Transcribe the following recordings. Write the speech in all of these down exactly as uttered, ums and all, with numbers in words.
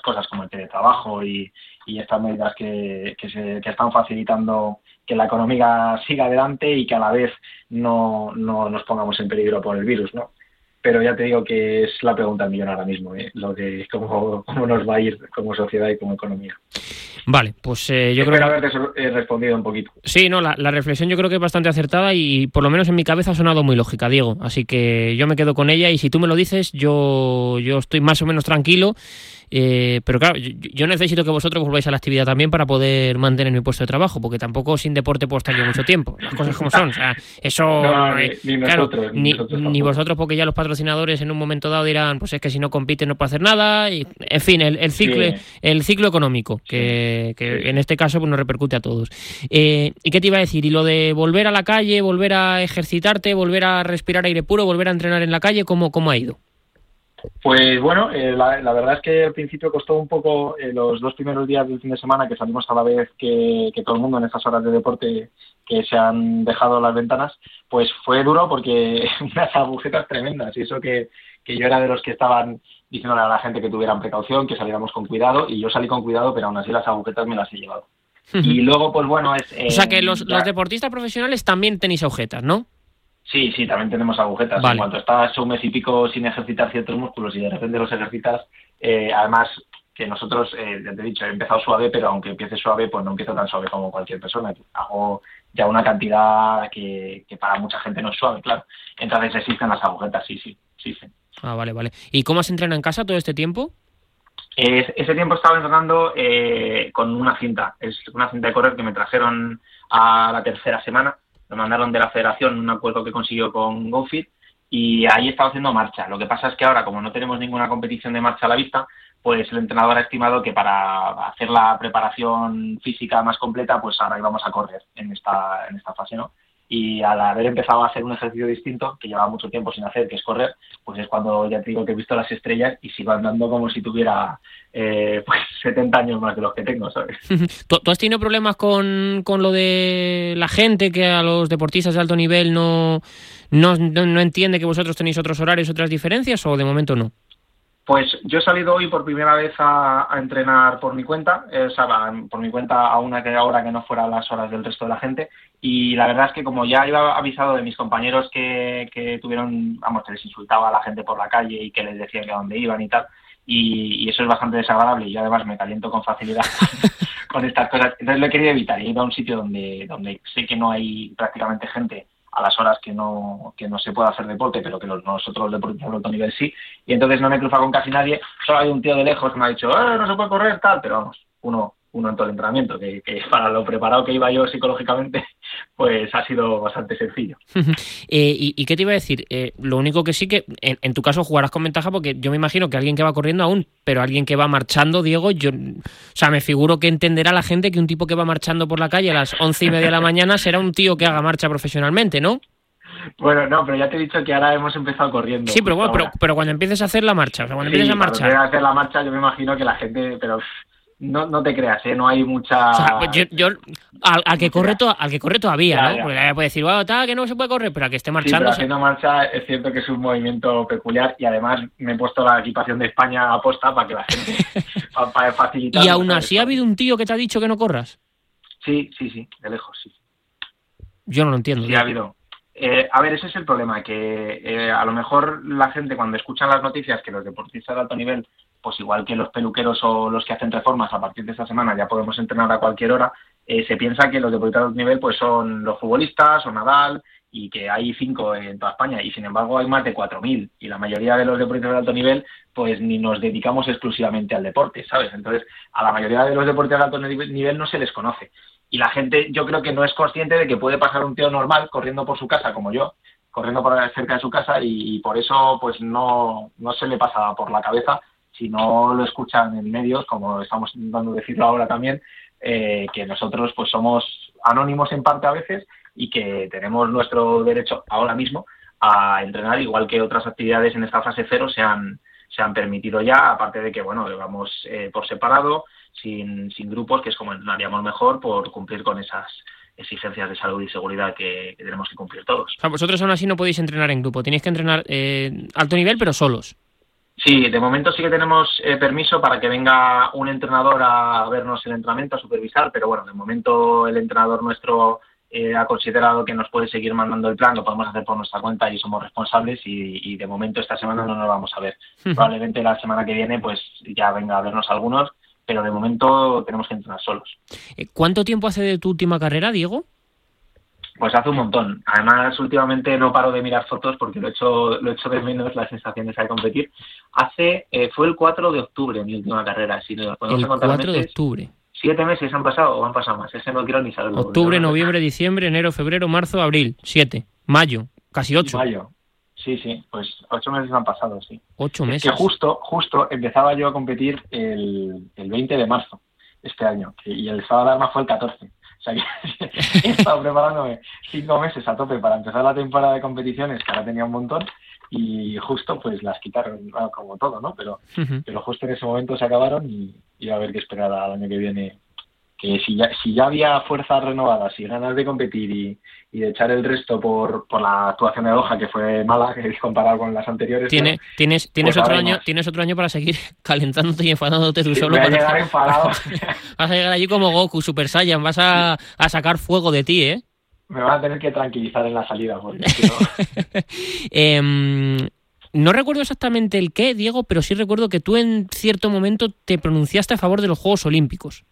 cosas como el teletrabajo y, y estas medidas que, que, se, que están facilitando que la economía siga adelante y que a la vez no, no nos pongamos en peligro por el virus, ¿no? Pero ya te digo que es la pregunta del millón ahora mismo, ¿eh? Lo de cómo, cómo nos va a ir como sociedad y como economía. Vale, pues eh, yo Espero creo que... haberte eh, respondido un poquito. Sí, no, la, la reflexión yo creo que es bastante acertada y por lo menos en mi cabeza ha sonado muy lógica, Diego. Así que yo me quedo con ella y si tú me lo dices, yo, yo estoy más o menos tranquilo. Eh, pero claro, yo, yo necesito que vosotros volváis a la actividad también para poder mantener mi puesto de trabajo, porque tampoco sin deporte puedo estar yo mucho tiempo. Las cosas como son. O sea, eso... No, eh, ni, ni claro, nosotros, ni, ni, nosotros ni vosotros, porque ya los patrocinadores en un momento dado dirán, pues es que si no compites no puedo hacer nada. Y, en fin, el, el ciclo sí. el ciclo económico, que, que sí. en este caso pues nos repercute a todos. Eh, ¿Y qué te iba a decir? Y lo de volver a la calle, volver a ejercitarte, volver a respirar aire puro, volver a entrenar en la calle, ¿cómo, cómo ha ido? Pues bueno, eh, la, la verdad es que al principio costó un poco eh, los dos primeros días del fin de semana que salimos a la vez que, que todo el mundo en estas horas de deporte que se han dejado las ventanas, pues fue duro porque unas agujetas tremendas y eso que, que yo era de los que estaban diciéndole a la gente que tuvieran precaución, que saliéramos con cuidado y yo salí con cuidado, pero aún así las agujetas me las he llevado. Uh-huh. Y luego pues bueno es... Eh, o sea que los, ya... los deportistas profesionales también tenéis agujetas, ¿no? Sí, sí, también tenemos agujetas. Vale. En cuanto estás un mes y pico sin ejercitar ciertos músculos y de repente los ejercitas, eh, además que nosotros, eh, ya te he dicho, he empezado suave, pero aunque empiece suave, pues no empiezo tan suave como cualquier persona. Hago ya una cantidad que, que para mucha gente no es suave, claro. Entonces existen las agujetas, sí, sí, sí, sí. Ah, vale, vale. ¿Y cómo has entrenado en casa todo este tiempo? Eh, ese tiempo estaba entrenando eh, con una cinta. Es una cinta de correr que me trajeron a la tercera semana. Lo mandaron de la federación, un acuerdo que consiguió con GoFit, y ahí estaba haciendo marcha. Lo que pasa es que ahora, como no tenemos ninguna competición de marcha a la vista, pues el entrenador ha estimado que para hacer la preparación física más completa, pues ahora íbamos a correr en esta, en esta fase, ¿no? Y al haber empezado a hacer un ejercicio distinto, que llevaba mucho tiempo sin hacer, que es correr, pues es cuando ya te digo que he visto las estrellas y sigo andando como si tuviera eh, pues setenta años más de los que tengo, ¿sabes? ¿Tú, tú has tenido problemas con, con lo de la gente, que a los deportistas de alto nivel no, no, no, no entiende que vosotros tenéis otros horarios, otras diferencias, o de momento no? Pues yo he salido hoy por primera vez a, a entrenar por mi cuenta, eh, o sea, por mi cuenta a una hora que no fuera las horas del resto de la gente, y la verdad es que como ya iba avisado de mis compañeros que, que tuvieron, vamos, que les insultaba a la gente por la calle y que les decían que a dónde iban y tal, y, y eso es bastante desagradable y yo además me caliento con facilidad con estas cosas, entonces lo he querido evitar, he ido a un sitio donde, donde sé que no hay prácticamente gente a las horas que no que no se puede hacer deporte, pero que los, nosotros los deportistas de alto nivel sí, y entonces no me he cruzado con casi nadie, solo hay un tío de lejos que me ha dicho, eh, no se puede correr, tal, pero vamos, uno uno en todo el entrenamiento, que, que para lo preparado que iba yo psicológicamente, pues ha sido bastante sencillo. eh, y, ¿Y qué te iba a decir? Eh, lo único que sí que, en, en tu caso jugarás con ventaja, porque yo me imagino que alguien que va corriendo aún, pero alguien que va marchando, Diego, yo, o sea, me figuro que entenderá la gente que un tipo que va marchando por la calle a las once y media de la mañana será un tío que haga marcha profesionalmente, ¿no? Bueno, no, pero ya te he dicho que ahora hemos empezado corriendo. Sí, pero bueno, pero, pero cuando empieces a hacer la marcha, o sea, cuando sí, empieces a marchar. Cuando empieces a hacer la marcha, yo me imagino que la gente, pero no, no te creas, ¿eh? No hay mucha. O sea, yo, yo al, al que corre to, al que corre todavía, ya, ¿no? Ya. Porque ya puede decir, bueno, está, que no se puede correr, pero al que esté marchando. Sí, pero haciendo marcha es cierto que es un movimiento peculiar y además me he puesto la equipación de España a posta para que la gente para, para facilitar. ¿Y aún así ha habido un tío que te ha dicho que no corras? Sí, sí, sí, de lejos, sí. Yo no lo entiendo. Sí, ¿no? ha habido. Eh, a ver, ese es el problema, que eh, a lo mejor la gente cuando escuchan las noticias que los deportistas de alto nivel, pues igual que los peluqueros o los que hacen reformas a partir de esta semana ya podemos entrenar a cualquier hora, eh, se piensa que los deportistas de alto nivel pues son los futbolistas o Nadal y que hay cinco en toda España y sin embargo hay más de cuatro mil y la mayoría de los deportistas de alto nivel pues ni nos dedicamos exclusivamente al deporte, ¿sabes? Entonces a la mayoría de los deportistas de alto nivel no se les conoce. Y la gente yo creo que no es consciente de que puede pasar un tío normal corriendo por su casa, como yo, corriendo por cerca de su casa y, y por eso pues no, no se le pasa por la cabeza, si no lo escuchan en medios, como estamos intentando decirlo ahora también, eh, que nosotros pues somos anónimos en parte a veces y que tenemos nuestro derecho ahora mismo a entrenar, igual que otras actividades en esta fase cero se han, se han permitido ya, aparte de que, bueno, vamos eh, por separado, sin, sin grupos, que es como haríamos mejor por cumplir con esas exigencias de salud y seguridad que, que tenemos que cumplir todos. O sea, vosotros aún así no podéis entrenar en grupo, tenéis que entrenar eh, alto nivel, pero solos. Sí, de momento sí que tenemos eh, permiso para que venga un entrenador a vernos el entrenamiento, a supervisar, pero bueno, de momento el entrenador nuestro eh, ha considerado que nos puede seguir mandando el plan, lo podemos hacer por nuestra cuenta y somos responsables y, y de momento esta semana no nos vamos a ver. Uh-huh. Probablemente la semana que viene pues ya venga a vernos algunos, pero de momento tenemos que entrenar solos. ¿Cuánto tiempo hace de tu última carrera, Diego? Pues hace un montón. Además, últimamente no paro de mirar fotos porque lo he hecho, lo he hecho de menos las sensaciones de competir. Hace, eh, fue el cuatro de octubre mi última carrera. Si nos podemos el contar cuatro meses, de octubre. ¿Siete meses han pasado o han pasado más? Ese no quiero ni saberlo. Octubre, noviembre, diciembre, enero, febrero, marzo, abril. Siete. Mayo. Casi ocho. Mayo. Sí, sí. Pues ocho meses han pasado, sí. Ocho meses. Es que justo, justo empezaba yo a competir el, el veinte de marzo este año. Y el estado de alarma fue el catorce. O sea que he estado preparándome cinco meses a tope para empezar la temporada de competiciones, que ahora tenía un montón, y justo pues las quitaron, bueno, como todo, ¿no? Pero, uh-huh. pero justo en ese momento se acabaron y, y a ver qué esperar al año que viene. Que si ya, si ya había fuerzas renovadas y ganas de competir y, y de echar el resto por, por la actuación de Doha, que fue mala, que comparado con las anteriores. Tiene, ¿no? Tienes, tienes, pues otro año, tienes otro año para seguir calentándote y enfadándote tú sí, solo. Voy a para llegar enfadado. Vas a llegar allí como Goku, Super Saiyan, vas a, a sacar fuego de ti, ¿eh? Me van a tener que tranquilizar en la salida. Porque si no... eh, no recuerdo exactamente el qué, Diego, pero sí recuerdo que tú en cierto momento te pronunciaste a favor de los Juegos Olímpicos.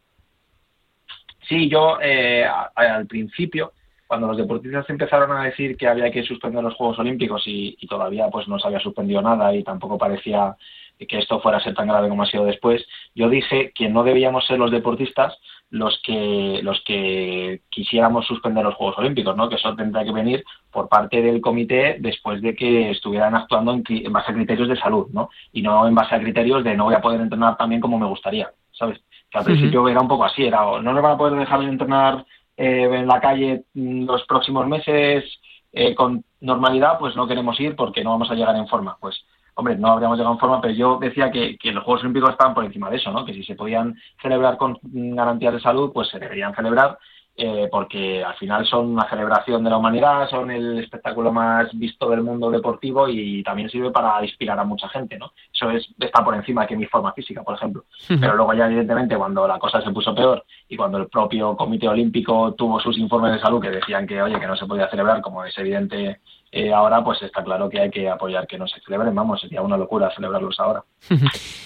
Sí, yo eh, al principio, cuando los deportistas empezaron a decir que había que suspender los Juegos Olímpicos y, y todavía pues no se había suspendido nada y tampoco parecía que esto fuera a ser tan grave como ha sido después, yo dije que no debíamos ser los deportistas los que los que quisiéramos suspender los Juegos Olímpicos, ¿no? Que eso tendría que venir por parte del comité después de que estuvieran actuando en, en base a criterios de salud, ¿no? Y no en base a criterios de no voy a poder entrenar tan bien como me gustaría, ¿sabes? Que al principio uh-huh. era un poco así, era o no nos van a poder dejar entrenar eh, en la calle los próximos meses eh, con normalidad, pues no queremos ir porque no vamos a llegar en forma. Pues, hombre, no habríamos llegado en forma, pero yo decía que, que los Juegos Olímpicos estaban por encima de eso, ¿no? Que si se podían celebrar con garantías de salud, pues se deberían celebrar, eh, porque al final son una celebración de la humanidad, son el espectáculo más visto del mundo deportivo y también sirve para inspirar a mucha gente, ¿no? Eso es, está por encima que mi forma física, por ejemplo. Uh-huh. Pero luego ya evidentemente cuando la cosa se puso peor y cuando el propio Comité Olímpico tuvo sus informes de salud que decían que, oye, que no se podía celebrar, como es evidente eh, ahora, pues está claro que hay que apoyar que no se celebren. Vamos, sería una locura celebrarlos ahora. Uh-huh.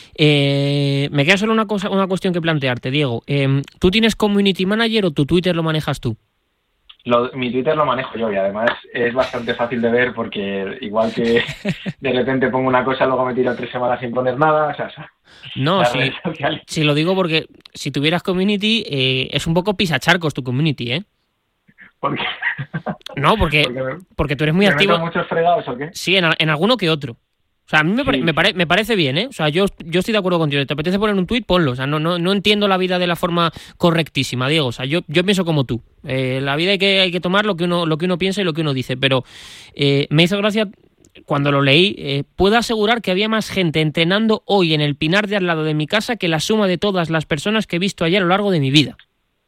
Eh, me queda solo una cosa, una cuestión que plantearte, Diego. Eh, ¿Tú tienes community manager o tu Twitter lo manejas tú? Lo, mi Twitter lo manejo yo y además es bastante fácil de ver porque igual que de repente pongo una cosa, luego me tiro tres semanas sin poner nada. O sea, o sea, no, sí, sí, lo digo porque si tuvieras community eh, es un poco pisacharcos tu community, ¿eh? ¿Por qué? No, porque, porque, porque tú eres muy ¿Me activo. ¿Muchos fregados o qué? Sí, en, en alguno que otro. O sea, a mí me, pare, sí. me, pare, me parece bien, ¿eh? O sea, yo, yo estoy de acuerdo contigo. ¿Te apetece poner un tuit? Ponlo. O sea, no, no, no entiendo la vida de la forma correctísima, Diego. O sea, yo, yo pienso como tú. Eh, la vida hay que, hay que tomar lo que uno, lo que uno piensa y lo que uno dice. Pero eh, me hizo gracia cuando lo leí. Eh, puedo asegurar que había más gente entrenando hoy en el Pinar de al lado de mi casa que la suma de todas las personas que he visto allí a lo largo de mi vida.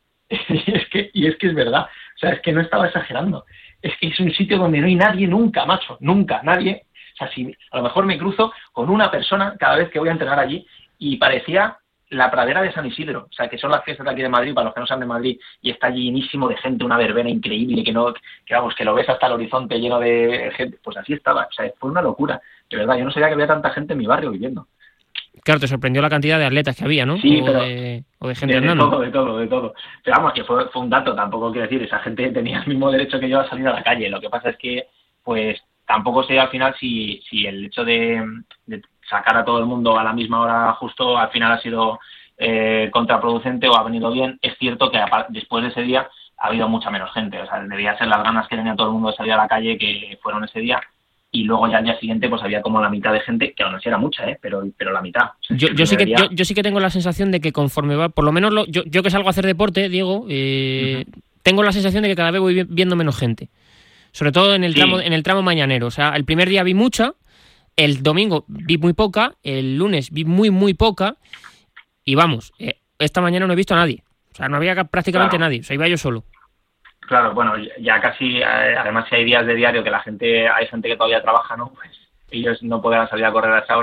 Y es que, y es que es verdad. O sea, es que no estaba exagerando. Es que es un sitio donde no hay nadie nunca, macho. Nunca, nadie. O sea, si a lo mejor me cruzo con una persona cada vez que voy a entrenar allí y parecía la pradera de San Isidro. O sea, que son las fiestas de aquí de Madrid, para los que no sean de Madrid, y está llenísimo de gente, una verbena increíble, que no, que vamos, que lo ves hasta el horizonte lleno de gente. Pues así estaba. O sea, fue una locura. De verdad, yo no sabía que había tanta gente en mi barrio viviendo. Claro, te sorprendió la cantidad de atletas que había, ¿no? Sí, o pero de, o de gente de, andando. De todo, de todo, de todo. Pero vamos, que fue, fue un dato, tampoco quiero decir, esa gente tenía el mismo derecho que yo a salir a la calle. Lo que pasa es que, pues, tampoco sé al final si, si el hecho de, de sacar a todo el mundo a la misma hora justo al final ha sido eh, contraproducente o ha venido bien. Es cierto que después de ese día ha habido mucha menos gente. O sea, debía ser las ganas que tenía todo el mundo de salir a la calle que fueron ese día. Y luego ya al día siguiente pues había como la mitad de gente, que aún así era mucha, ¿eh? pero, pero la mitad. O sea, yo, yo, sí que, yo, yo sí que tengo la sensación de que conforme va, por lo menos lo, yo, yo que salgo a hacer deporte, Diego, eh, uh-huh. tengo la sensación de que cada vez voy viendo menos gente. Sobre todo en el sí. tramo en el tramo mañanero. O sea, el primer día vi mucha, el domingo vi muy poca, el lunes vi muy, muy poca, y vamos, eh, esta mañana no he visto a nadie. O sea, no había prácticamente claro. nadie. O sea, iba yo solo. Claro, bueno, ya casi, además si hay días de diario que la gente, hay gente que todavía trabaja, ¿no? Pues ellos no podrán salir a correr a esa hora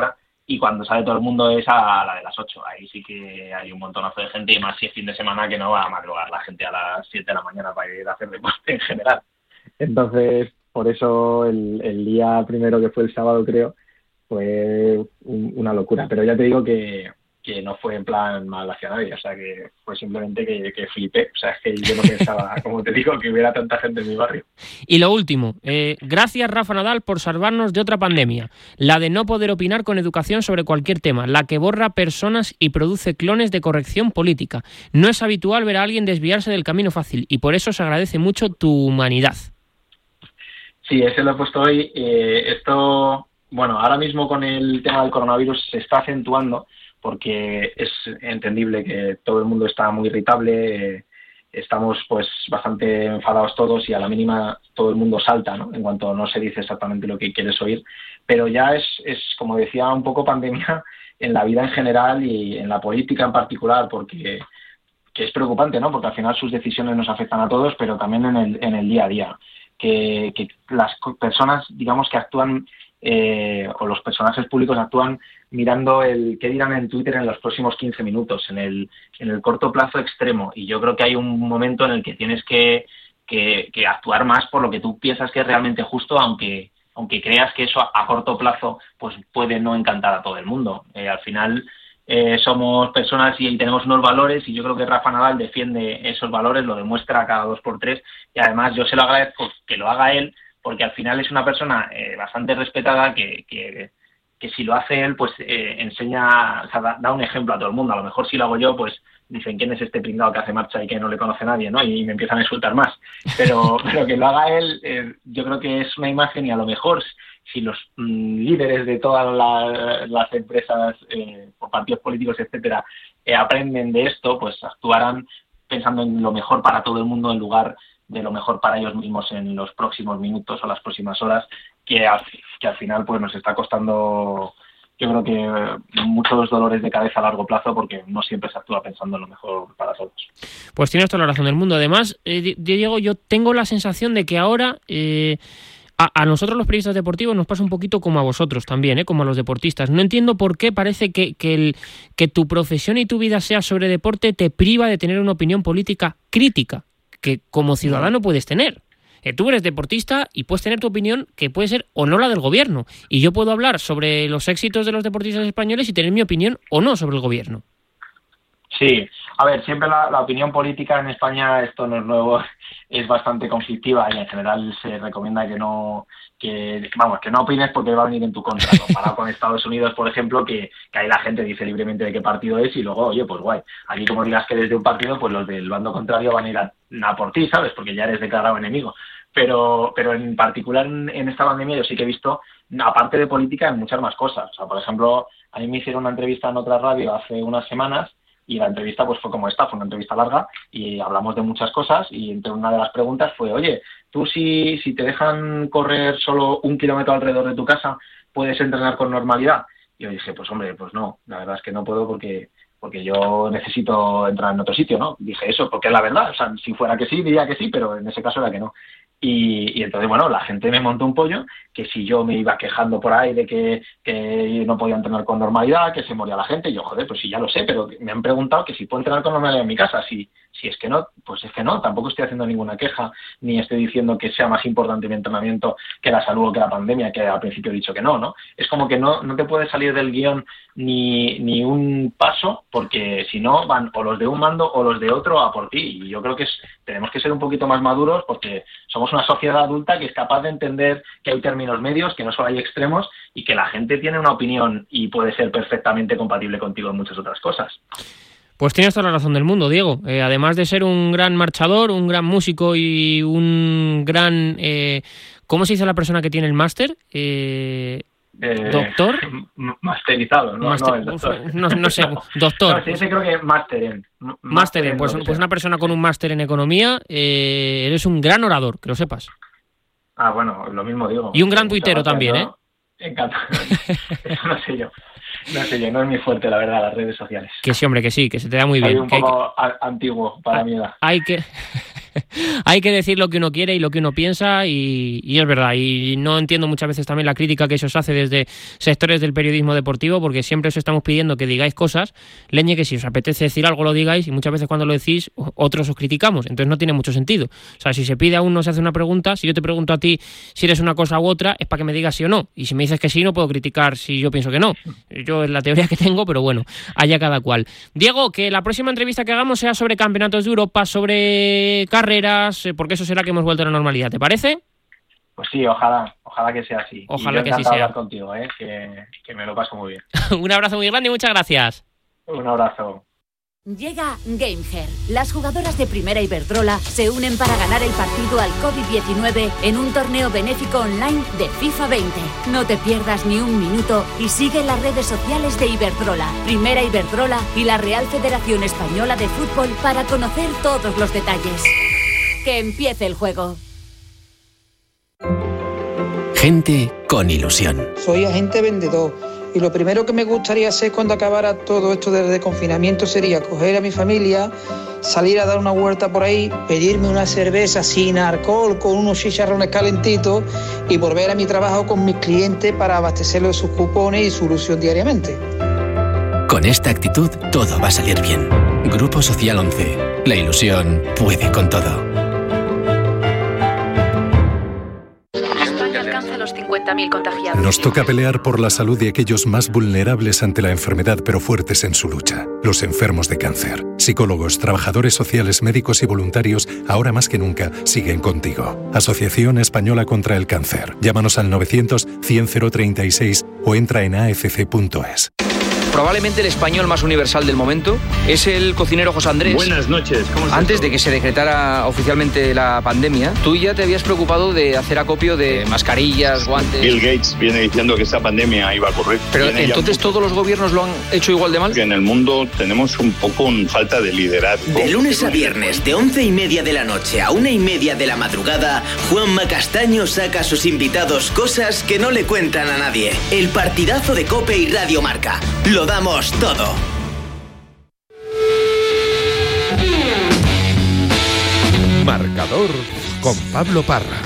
y cuando sale todo el mundo es a la de las ocho. Ahí sí que hay un montonazo de gente, y más si es fin de semana, que no va a madrugar la gente a las siete de la mañana para ir a hacer deporte en general. Entonces, por eso el, el día primero, que fue el sábado, creo, fue un, una locura. Pero ya te digo que, que no fue en plan mal hacia nadie, o sea, que fue simplemente que, que flipé. O sea, es que yo no pensaba, como te digo, que hubiera tanta gente en mi barrio. Y lo último, eh, gracias Rafa Nadal por salvarnos de otra pandemia, la de no poder opinar con educación sobre cualquier tema, la que borra personas y produce clones de corrección política. No es habitual ver a alguien desviarse del camino fácil y por eso se agradece mucho tu humanidad. Sí, ese lo he puesto hoy. Eh, esto, bueno, ahora mismo con el tema del coronavirus se está acentuando, porque es entendible que todo el mundo está muy irritable, eh, estamos pues bastante enfadados todos, y a la mínima todo el mundo salta, ¿no?, en cuanto no se dice exactamente lo que quieres oír. Pero ya es, es, como decía, un poco pandemia en la vida en general y en la política en particular, porque que es preocupante, ¿no?, porque al final sus decisiones nos afectan a todos, pero también en el, en el día a día. Que, que las personas, digamos, que actúan, eh, o los personajes públicos actúan mirando el qué dirán en Twitter en los próximos quince minutos, en el, en el corto plazo extremo. Y yo creo que hay un momento en el que tienes que, que, que actuar más por lo que tú piensas que es realmente justo, aunque, aunque creas que eso a, a corto plazo pues puede no encantar a todo el mundo. Eh, al final eh, somos personas y tenemos unos valores, y yo creo que Rafa Nadal defiende esos valores, lo demuestra cada dos por tres, y además yo se lo agradezco que lo haga él, porque al final es una persona eh, bastante respetada, que, que, que si lo hace él, pues eh, enseña, o sea, da, da un ejemplo a todo el mundo. A lo mejor si lo hago yo, pues dicen, ¿quién es este pringado que hace marcha y que no le conoce nadie?, ¿no? Y me empiezan a insultar más. Pero, pero que lo haga él, eh, yo creo que es una imagen, y a lo mejor si los mm, líderes de todas la, las empresas eh, o partidos políticos, etcétera, eh, aprenden de esto, pues actuarán pensando en lo mejor para todo el mundo en lugar de lo mejor para ellos mismos en los próximos minutos o las próximas horas, que al, que al final pues nos está costando, yo creo que muchos dolores de cabeza a largo plazo, porque no siempre se actúa pensando en lo mejor para todos. Pues tienes toda la razón del mundo. Además, eh, Diego, yo tengo la sensación de que ahora eh, a, a nosotros los periodistas deportivos nos pasa un poquito como a vosotros también, ¿eh? Como a los deportistas. No entiendo por qué parece que, que, el, que tu profesión y tu vida sea sobre deporte te priva de tener una opinión política crítica, que como ciudadano puedes tener. Eh, tú eres deportista y puedes tener tu opinión, que puede ser o no la del gobierno. Y yo puedo hablar sobre los éxitos de los deportistas españoles y tener mi opinión o no sobre el gobierno. Sí, a ver, siempre la, la opinión política en España, esto no es nuevo, es bastante conflictiva, y en general se recomienda que no, que vamos, que no opines porque va a venir en tu contra, comparado con Estados Unidos, por ejemplo, que, que ahí la gente dice libremente de qué partido es, y luego, oye, pues guay, aquí como digas que eres de un partido, pues los del bando contrario van a ir a, a por ti, ¿sabes?, porque ya eres declarado enemigo. Pero, pero en particular en, en esta pandemia yo sí que he visto, aparte de política, en muchas más cosas. O sea, por ejemplo, a mí me hicieron una entrevista en otra radio hace unas semanas, y la entrevista pues fue como esta, fue una entrevista larga, y hablamos de muchas cosas, y entre una de las preguntas fue, oye, tú si, si te dejan correr solo un kilómetro alrededor de tu casa, ¿puedes entrenar con normalidad? Y yo dije, pues hombre, pues no, la verdad es que no puedo, porque porque yo necesito entrar en otro sitio, ¿no? Dije eso, porque es la verdad, o sea, si fuera que sí, diría que sí, pero en ese caso era que no. Y, y entonces, bueno, la gente me montó un pollo, que si yo me iba quejando por ahí de que, que no podía entrenar con normalidad, que se moría la gente, y yo, joder, pues sí, ya lo sé, pero me han preguntado que si puedo entrenar con normalidad en mi casa. Si, si es que no, pues es que no, tampoco estoy haciendo ninguna queja, ni estoy diciendo que sea más importante mi entrenamiento que la salud o que la pandemia, que al principio he dicho que no, ¿no? Es como que no, no te puedes salir del guión ni, ni un paso, porque si no van o los de un mando o los de otro a por ti. Y yo creo que es, tenemos que ser un poquito más maduros, porque somos una sociedad adulta que es capaz de entender que hay términos medios, que no solo hay extremos, y que la gente tiene una opinión y puede ser perfectamente compatible contigo en muchas otras cosas. Pues tienes toda la razón del mundo, Diego. Eh, además de ser un gran marchador, un gran músico y un gran... Eh, ¿cómo se dice la persona que tiene el máster? Eh, Eh, ¿Doctor? Masterizado, ¿no? Master, no, el doctor. No, no sé, doctor. No, sí, sí, creo que máster en. Máster en, pues, pues una persona con un máster en economía, eh, eres un gran orador, que lo sepas. Ah, bueno, lo mismo digo. Y un gran tuitero también, ¿eh? Encantado. Eso no sé yo. No sé yo, no es muy fuerte, la verdad, las redes sociales. Que sí, hombre, que sí, que se te da muy Soy bien. un que poco hay que... antiguo para hay, mi edad. Hay que... Hay que decir lo que uno quiere y lo que uno piensa y, y es verdad. Y no entiendo muchas veces también la crítica que se os hace desde sectores del periodismo deportivo, porque siempre os estamos pidiendo que digáis cosas, leñe, que si os apetece decir algo lo digáis, y muchas veces cuando lo decís otros os criticamos, entonces no tiene mucho sentido. O sea, si se pide a uno, se hace una pregunta, si yo te pregunto a ti si eres una cosa u otra, es para que me digas sí o no, y si me dices que sí, no puedo criticar si yo pienso que no. Yo es la teoría que tengo, pero bueno, allá cada cual. Diego, que la próxima entrevista que hagamos sea sobre campeonatos de Europa, sobre carreras, porque eso será que hemos vuelto a la normalidad, ¿te parece? Pues sí, ojalá, ojalá que sea así. Ojalá y yo que así sea. hablar contigo, ¿eh? que, que me lo paso muy bien. Un abrazo muy grande y muchas gracias. Un abrazo. Llega GameHer. Las jugadoras de Primera Iberdrola se unen para ganar el partido al COVID diecinueve en un torneo benéfico online de FIFA veinte. No te pierdas ni un minuto y sigue las redes sociales de Iberdrola, Primera Iberdrola y la Real Federación Española de Fútbol para conocer todos los detalles. Que empiece el juego. Gente con ilusión. Soy agente vendedor. Y lo primero que me gustaría hacer cuando acabara todo esto del confinamiento sería coger a mi familia, salir a dar una vuelta por ahí, pedirme una cerveza sin alcohol, con unos chicharrones calentitos y volver a mi trabajo con mis clientes para abastecerlos de sus cupones y su ilusión diariamente. Con esta actitud todo va a salir bien. Grupo Social once. La ilusión puede con todo. cincuenta mil contagiados. Nos toca pelear por la salud de aquellos más vulnerables ante la enfermedad pero fuertes en su lucha. Los enfermos de cáncer. Psicólogos, trabajadores sociales, médicos y voluntarios, ahora más que nunca, siguen contigo. Asociación Española contra el Cáncer. Llámanos al novecientos cien cero treinta y seis o entra en a f c punto es. Probablemente el español más universal del momento es el cocinero José Andrés. Buenas noches, ¿cómo estás? Antes de que se decretara oficialmente la pandemia, tú ya te habías preocupado de hacer acopio de mascarillas, guantes. Bill Gates viene diciendo que esta pandemia iba a ocurrir. Pero viene entonces todos los gobiernos lo han hecho igual de mal. Que en el mundo tenemos un poco un falta de liderazgo. De lunes a viernes, de once y media de la noche a una y media de la madrugada, Juanma Castaño saca a sus invitados cosas que no le cuentan a nadie. El partidazo de COPE y Radio Marca. Lo damos todo. Marcador con Pablo Parra.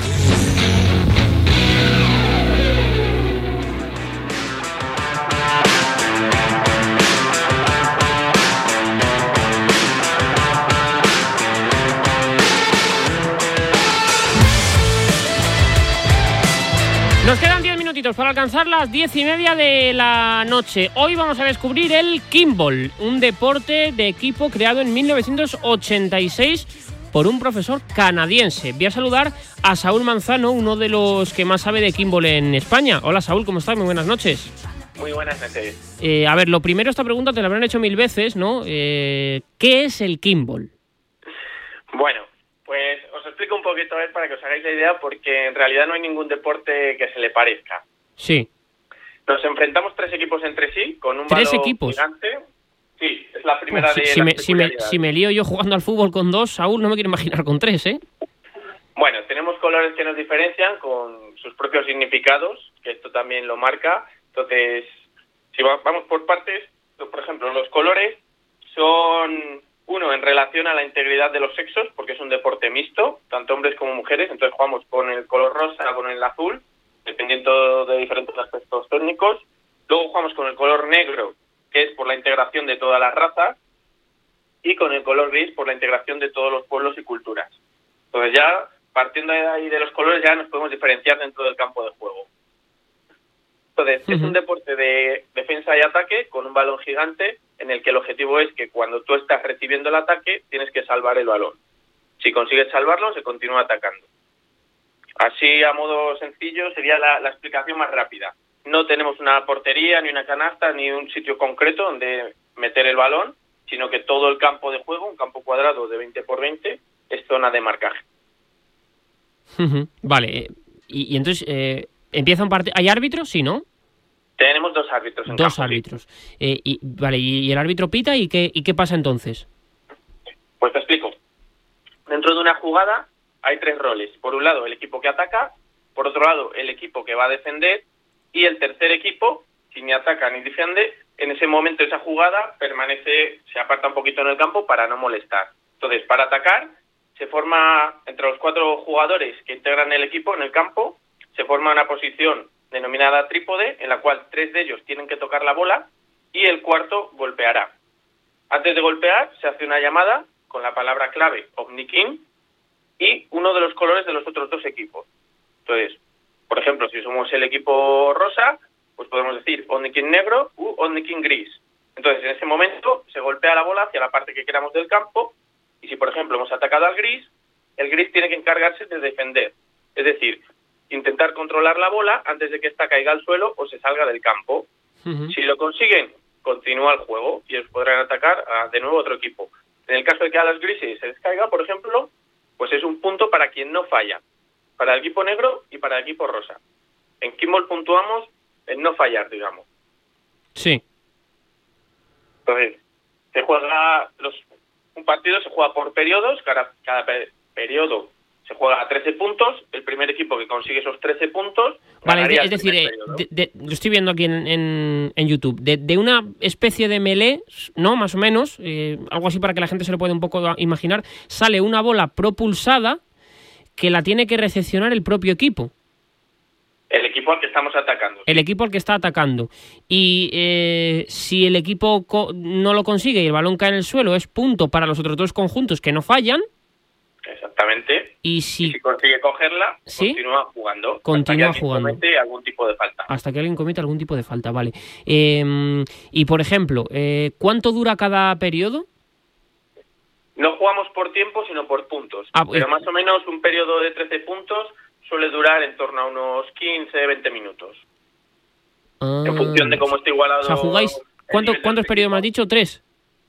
Nos quedan diez minutitos para alcanzar las diez y media de la noche. Hoy vamos a descubrir el kimball, un deporte de equipo creado en mil novecientos ochenta y seis por un profesor canadiense. Voy a saludar a Saúl Manzano, uno de los que más sabe de kimball en España. Hola Saúl, ¿cómo estás? Muy buenas noches. Muy buenas noches. Eh, a ver, lo primero, esta pregunta te la habrán hecho mil veces, ¿no? Eh, ¿Qué es el kimball? Bueno, pues os explico un poquito a ver para que os hagáis la idea, porque en realidad no hay ningún deporte que se le parezca. Sí. Nos enfrentamos tres equipos entre sí, con un ¿Tres balón equipos? gigante. Sí, es la primera Uf, si, de si, las me, si, me, peculiaridades. si me lío yo jugando al fútbol con dos, Saúl, no me quiero imaginar con tres, ¿eh? Bueno, tenemos colores que nos diferencian con sus propios significados, que esto también lo marca. Entonces, si va, vamos por partes, por ejemplo, los colores son, uno, en relación a la integridad de los sexos, porque es un deporte mixto, tanto hombres como mujeres, entonces jugamos con el color rosa, con el azul, dependiendo de diferentes aspectos técnicos. Luego jugamos con el color negro, que es por la integración de todas las razas, y con el color gris por la integración de todos los pueblos y culturas. Entonces ya, partiendo de ahí de los colores, ya nos podemos diferenciar dentro del campo de juego. Entonces, uh-huh. es un deporte de defensa y ataque con un balón gigante en el que el objetivo es que cuando tú estás recibiendo el ataque, tienes que salvar el balón. Si consigues salvarlo, se continúa atacando. Así, a modo sencillo, sería la, la explicación más rápida. No tenemos una portería, ni una canasta, ni un sitio concreto donde meter el balón, sino que todo el campo de juego, un campo cuadrado de veinte por veinte, es zona de marcaje. Uh-huh. Vale, y, y entonces, eh, ¿empieza un partido? ¿Hay árbitros? Sí, ¿no? Tenemos dos árbitros en Dos campo, árbitros. Sí. Eh, y, vale, ¿y el árbitro pita? ¿Y qué, y qué pasa entonces? Pues te explico. Dentro de una jugada hay tres roles. Por un lado, el equipo que ataca, por otro lado, el equipo que va a defender, y el tercer equipo, si ni ataca ni defiende, en ese momento esa jugada permanece, se aparta un poquito en el campo para no molestar. Entonces, para atacar, se forma, entre los cuatro jugadores que integran el equipo en el campo, se forma una posición denominada trípode, en la cual tres de ellos tienen que tocar la bola y el cuarto golpeará. Antes de golpear, se hace una llamada con la palabra clave Omnikin y uno de los colores de los otros dos equipos. Entonces, por ejemplo, si somos el equipo rosa, pues podemos decir Omnikin negro u Omnikin gris. Entonces, en ese momento se golpea la bola hacia la parte que queramos del campo y si, por ejemplo, hemos atacado al gris, el gris tiene que encargarse de defender. Es decir, intentar controlar la bola antes de que ésta caiga al suelo o se salga del campo. Uh-huh. Si lo consiguen, continúa el juego y ellos podrán atacar a, de nuevo otro equipo. En el caso de que a los grises se les caiga, por ejemplo, pues es un punto para quien no falla, para el equipo negro y para el equipo rosa. En Kimball puntuamos en no fallar, digamos. Sí. Entonces, se juega los, un partido se juega por periodos, cada, cada periodo se juega a trece puntos, el primer equipo que consigue esos trece puntos... Vale, es, de, es decir, eh, de, de, lo estoy viendo aquí en, en, en YouTube, de, de una especie de melee, ¿no? Más o menos, eh, algo así para que la gente se lo pueda un poco imaginar, sale una bola propulsada que la tiene que recepcionar el propio equipo. El equipo al que estamos atacando. El equipo al que está atacando. Y eh, si el equipo co- no lo consigue y el balón cae en el suelo, es punto para los otros dos conjuntos que no fallan. Exactamente. Y si, y si consigue cogerla, ¿sí? continúa jugando. Continúa hasta que jugando. comete algún tipo de falta. Hasta que alguien cometa algún tipo de falta, vale. Eh, y por ejemplo, eh, ¿cuánto dura cada periodo? No jugamos por tiempo, sino por puntos. Ah, Pero eh, más o menos un periodo de trece puntos suele durar en torno a unos quince a veinte minutos. Ah, en función de cómo esté igualado. O sea, jugáis... ¿Cuánto, ¿Cuántos periodos me has dicho? ¿Tres?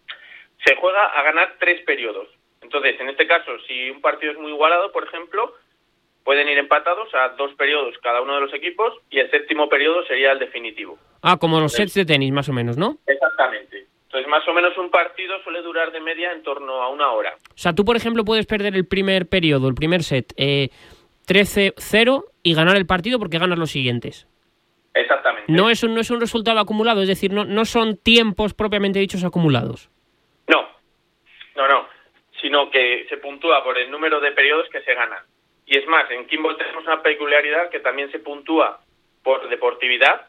Se juega a ganar tres periodos. Entonces, en este caso, si un partido es muy igualado, por ejemplo, pueden ir empatados a dos periodos cada uno de los equipos y el séptimo periodo sería el definitivo. Ah, como los sets de tenis, más o menos, ¿no? Exactamente. Entonces, más o menos un partido suele durar de media en torno a una hora. O sea, tú, por ejemplo, puedes perder el primer periodo, el primer set, eh, trece cero y ganar el partido porque ganas los siguientes. Exactamente. No es un, no es un resultado acumulado, es decir, no, no son tiempos propiamente dichos acumulados. No, no, no, sino que se puntúa por el número de periodos que se ganan. Y es más, en Kimball tenemos una peculiaridad que también se puntúa por deportividad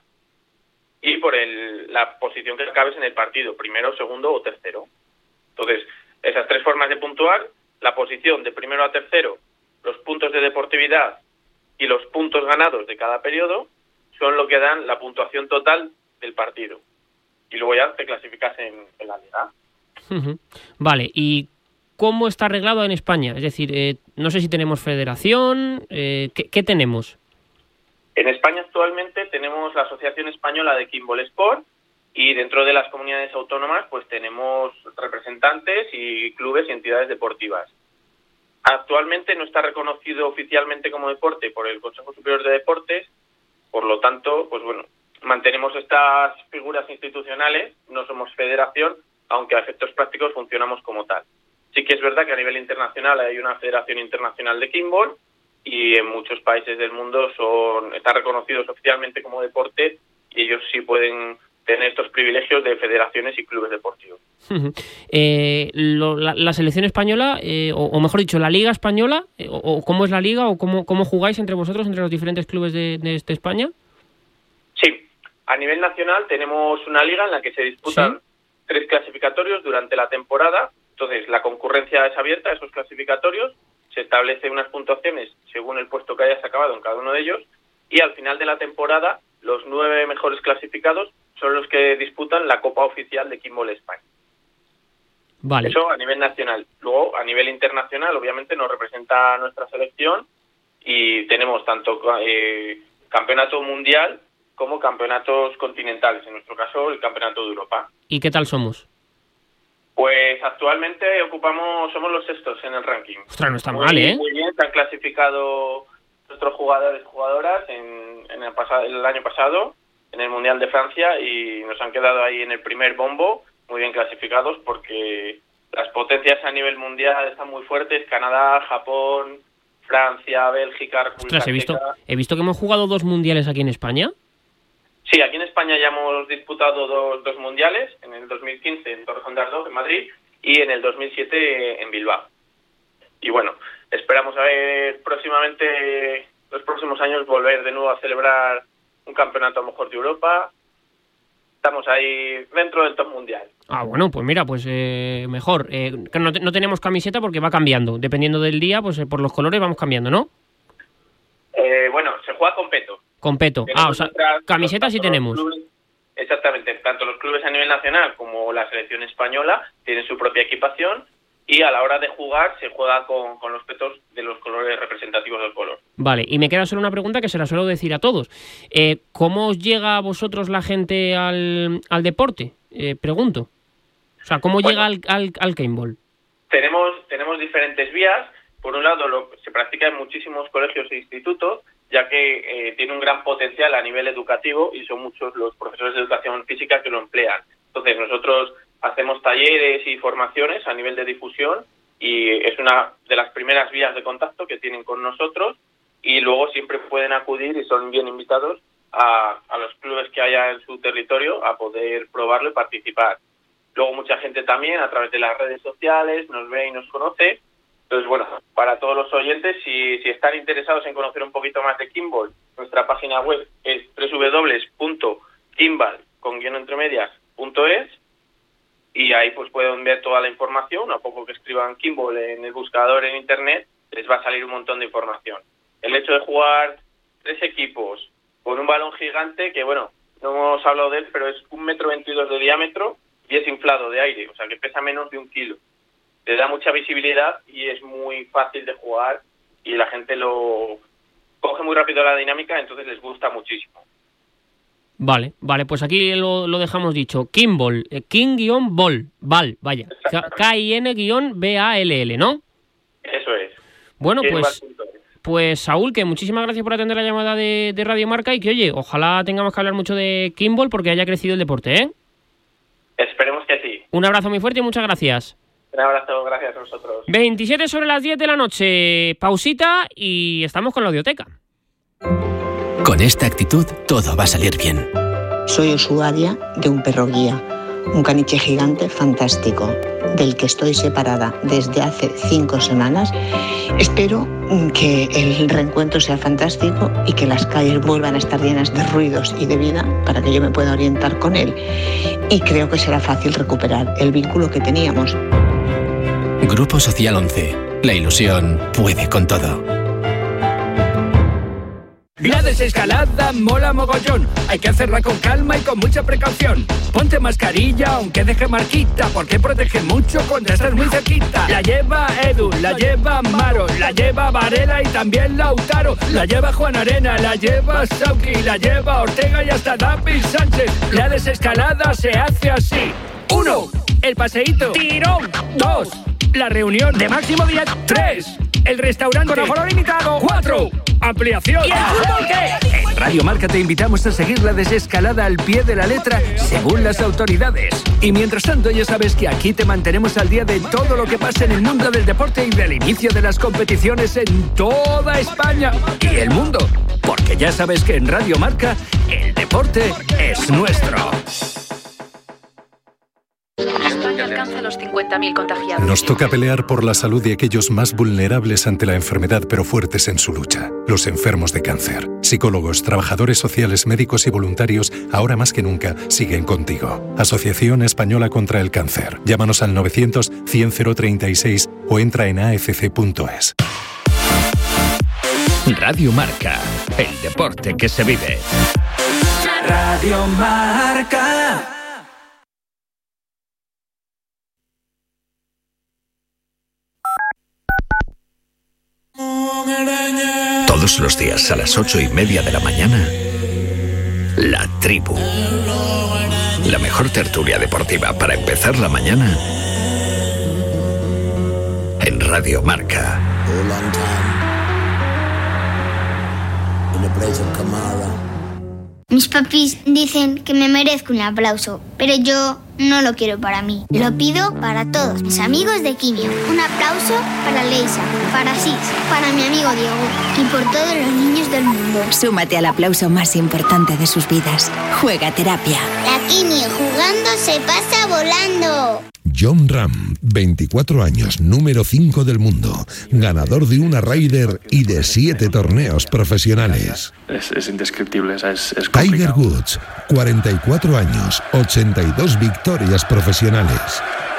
y por el, la posición que acabes en el partido, primero, segundo o tercero. Entonces, esas tres formas de puntuar, la posición de primero a tercero, los puntos de deportividad y los puntos ganados de cada periodo, son lo que dan la puntuación total del partido. Y luego ya te clasificas en, en la liga. Uh-huh. Vale, ¿y cómo está arreglado en España? Es decir, eh, no sé si tenemos federación, eh, ¿qué, ¿qué tenemos? En España actualmente tenemos la Asociación Española de Kimball Sport y dentro de las comunidades autónomas pues tenemos representantes y clubes y entidades deportivas. Actualmente no está reconocido oficialmente como deporte por el Consejo Superior de Deportes, por lo tanto, pues bueno, mantenemos estas figuras institucionales, no somos federación, aunque a efectos prácticos funcionamos como tal. Sí que es verdad que a nivel internacional hay una Federación Internacional de Kimball y en muchos países del mundo son están reconocidos oficialmente como deporte y ellos sí pueden tener estos privilegios de federaciones y clubes deportivos. eh, lo, la, la selección española, eh, o, o mejor dicho, la Liga Española, eh, o, o cómo es la Liga, o cómo, cómo jugáis entre vosotros, entre los diferentes clubes de, de, de España. Sí, a nivel nacional tenemos una liga en la que se disputan ¿sí? tres clasificatorios durante la temporada. Entonces, la concurrencia es abierta a esos clasificatorios, se establece unas puntuaciones según el puesto que hayas acabado en cada uno de ellos, y al final de la temporada, los nueve mejores clasificados son los que disputan la Copa Oficial de Kimball España. Vale. Eso a nivel nacional. Luego, a nivel internacional, obviamente nos representa nuestra selección y tenemos tanto eh, campeonato mundial como campeonatos continentales, en nuestro caso el campeonato de Europa. ¿Y qué tal somos? Pues actualmente ocupamos, somos los sextos en el ranking. Ostras, no está muy, mal, ¿eh? Muy bien, se han clasificado nuestros jugadores y jugadoras en, en el, pasado, el año pasado en el Mundial de Francia y nos han quedado ahí en el primer bombo, muy bien clasificados porque las potencias a nivel mundial están muy fuertes, Canadá, Japón, Francia, Bélgica, República Ostras, he visto, Checa. he visto que hemos jugado dos mundiales aquí en España. Sí, aquí en España ya hemos disputado dos, dos mundiales, en el dos mil quince en Torrejón de Ardoz, en Madrid, y en el dos mil siete en Bilbao. y bueno, esperamos a ver próximamente, los próximos años, volver de nuevo a celebrar un campeonato a lo mejor de Europa. Estamos ahí dentro del top mundial. Ah, bueno, pues mira, pues eh, mejor. Eh, no, no tenemos camiseta porque va cambiando. Dependiendo del día, pues eh, por los colores vamos cambiando, ¿no? Eh, bueno, se juega con peto. Con peto. Tenemos Ah, o sea, nuestras, camisetas sí tenemos. Clubes, exactamente. Tanto los clubes a nivel nacional como la selección española tienen su propia equipación y a la hora de jugar se juega con, con los petos de los colores representativos del color. Vale, y me queda solo una pregunta que se la suelo decir a todos. Eh, ¿Cómo os llega a vosotros la gente al, al deporte? Eh, pregunto. O sea, ¿cómo bueno, llega al, al, al paintball? Tenemos, tenemos diferentes vías. Por un lado, lo, se practica en muchísimos colegios e institutos, ya que eh, tiene un gran potencial a nivel educativo y son muchos los profesores de educación física que lo emplean. Entonces, nosotros hacemos talleres y formaciones a nivel de difusión y es una de las primeras vías de contacto que tienen con nosotros, y luego siempre pueden acudir y son bien invitados a, a los clubes que haya en su territorio a poder probarlo y participar. Luego mucha gente también a través de las redes sociales nos ve y nos conoce. Entonces, bueno, para todos los oyentes, si, si están interesados en conocer un poquito más de Kimball, nuestra página web es doble u doble u doble u punto kimball con guión entre medias punto es, y ahí pues pueden ver toda la información. A poco que escriban Kimball en el buscador en internet, les va a salir un montón de información. El hecho de jugar tres equipos con un balón gigante, que bueno, no hemos hablado de él, pero es un metro veintidós de diámetro y es inflado de aire, o sea que pesa menos de un kilo. Le da mucha visibilidad y es muy fácil de jugar y la gente lo coge muy rápido la dinámica, entonces les gusta muchísimo. Vale, vale, pues aquí lo, lo dejamos dicho. Kimball, eh, King-Ball, Ball, vaya. K I N-B A L L, ¿no? Eso es. Bueno, pues, pues Saúl, que muchísimas gracias por atender la llamada de, de Radio Marca y que, oye, ojalá tengamos que hablar mucho de Kimball porque haya crecido el deporte, ¿eh? Esperemos que sí. Un abrazo muy fuerte y muchas gracias. Un abrazo, gracias a vosotros. veintisiete sobre las diez de la noche, pausita y estamos con la audioteca. Con esta actitud todo va a salir bien. Soy usuaria de un perro guía, un caniche gigante fantástico, del que estoy separada desde hace cinco semanas. Espero que el reencuentro sea fantástico y que las calles vuelvan a estar llenas de ruidos y de vida para que yo me pueda orientar con él. Y creo que será fácil recuperar el vínculo que teníamos. Grupo Social once. La ilusión puede con todo. La desescalada mola mogollón. Hay que hacerla con calma y con mucha precaución. Ponte mascarilla aunque deje marquita, porque protege mucho cuando estás muy cerquita. La lleva Edu, la lleva Maro, la lleva Varela y también Lautaro. La lleva Juan Arena, la lleva Sauki, la lleva Ortega y hasta David Sánchez. La desescalada se hace así. Uno, el paseíto. Tirón. Dos, la reunión de máximo diez. Tres, el restaurante con aforo limitado. Cuatro, ampliación. ¿Y el fútbol qué? En Radio Marca te invitamos a seguir la desescalada al pie de la letra según las autoridades. Y mientras tanto ya sabes que aquí te mantenemos al día de todo lo que pasa en el mundo del deporte y del inicio de las competiciones en toda España y el mundo. Porque ya sabes que en Radio Marca el deporte es nuestro. España alcanza los cincuenta mil contagiados. Nos toca pelear por la salud de aquellos más vulnerables ante la enfermedad pero fuertes en su lucha. Los enfermos de cáncer. Psicólogos, trabajadores sociales, médicos y voluntarios, ahora más que nunca, siguen contigo. Asociación Española contra el Cáncer. Llámanos al novecientos cien cero treinta y seis o entra en a f c punto es. Radio Marca. El deporte que se vive. Radio Marca. Todos los días a las ocho y media de la mañana, La Tribu. La mejor tertulia deportiva para empezar la mañana en Radio Marca. Mis papis dicen que me merezco un aplauso, pero yo no lo quiero para mí. Lo pido para todos mis amigos de Quimio. Un aplauso para Leisa, para Sis, para mi amigo Diego y por todos los niños del mundo. Súmate al aplauso más importante de sus vidas. Juega Terapia. La Quimio jugando se pasa volando. John Ram, veinticuatro años, número cinco del mundo, ganador de una Ryder y de siete torneos profesionales. Es, es indescriptible, es, es Tiger Woods, cuarenta y cuatro años, ochenta y dos victorias profesionales.